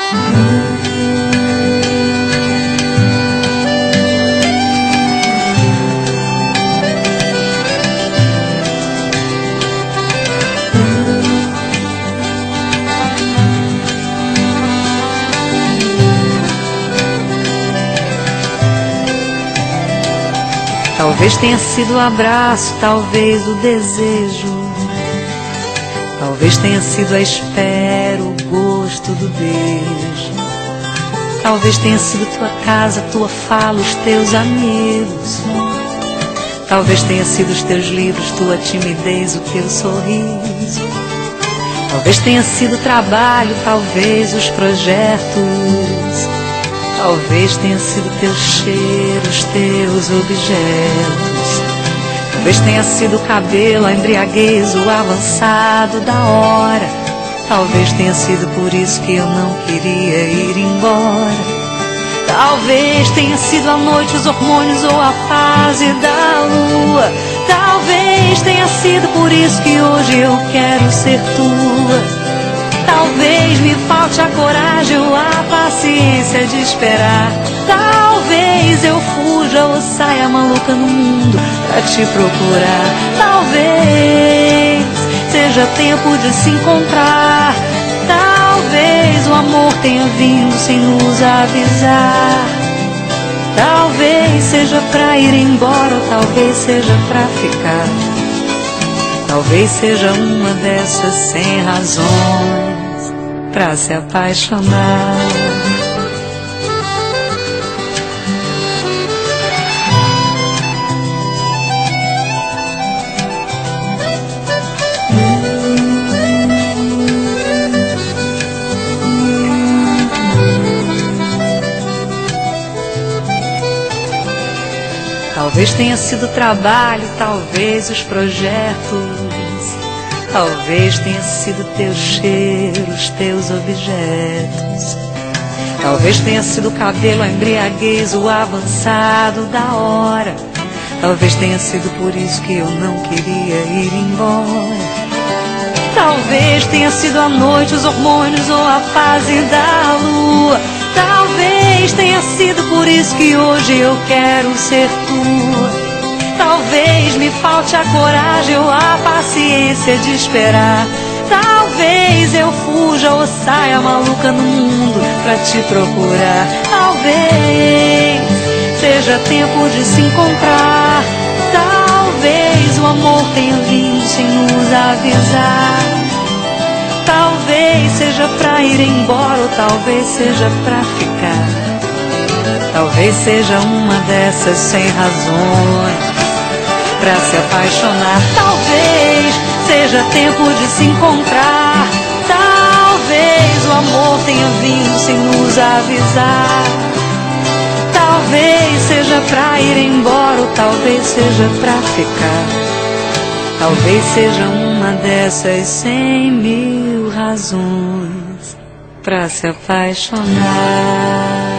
Talvez tenha sido o abraço, talvez o desejo, talvez tenha sido a espera, o gosto do beijo. Talvez tenha sido tua casa, tua fala, os teus amigos. Talvez tenha sido os teus livros, tua timidez, o teu sorriso. Talvez tenha sido o trabalho, talvez os projetos. Talvez tenha sido teu cheiro, os teus objetos. Talvez tenha sido o cabelo, a embriaguez, o avançado da hora. Talvez tenha sido por isso que eu não queria ir embora. Talvez tenha sido a noite, os hormônios ou a fase da lua. Talvez tenha sido por isso que hoje eu quero ser tua. Talvez me falte a coragem ou a paciência de esperar. Talvez eu fuja ou saia maluca no mundo pra te procurar. Talvez seja tempo de se encontrar. Talvez o amor tenha vindo sem nos avisar. Talvez seja pra ir embora ou talvez seja pra ficar. Talvez seja uma dessas sem razões pra se apaixonar. Talvez tenha sido o trabalho, talvez os projetos. Talvez tenha sido teu cheiro, os teus objetos. Talvez tenha sido o cabelo, a embriaguez, o avançado da hora. Talvez tenha sido por isso que eu não queria ir embora. Talvez tenha sido a noite, os hormônios ou a fase da lua. Talvez tenha sido por isso que hoje eu quero ser tua. Talvez me falte a coragem ou a paciência de esperar. Talvez eu fuja ou saia maluca no mundo pra te procurar. Talvez seja tempo de se encontrar. Talvez o amor tenha vindo sem nos avisar. Talvez seja pra ir embora ou talvez seja pra ficar. Talvez seja uma dessas sem razões pra se apaixonar. Talvez seja tempo de se encontrar. Talvez o amor tenha vindo sem nos avisar. Talvez seja pra ir embora ou talvez seja pra ficar. Talvez seja uma dessas 100.000 razões pra se apaixonar.